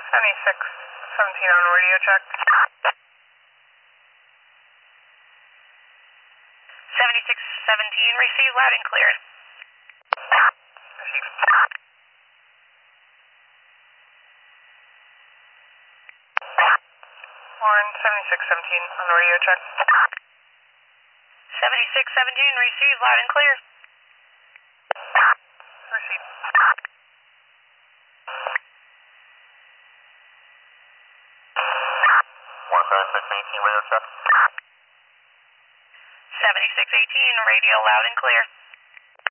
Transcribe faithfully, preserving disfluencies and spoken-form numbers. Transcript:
seventy-six seventeen on radio check. seventy-six seventeen, receive loud and clear. Receive. Warren, seventy-six seventeen on radio check. seventy-six seventeen, receive loud and clear. Receive. one seventy-six eighteen radio check. seventy-six eighteen, radio loud and clear.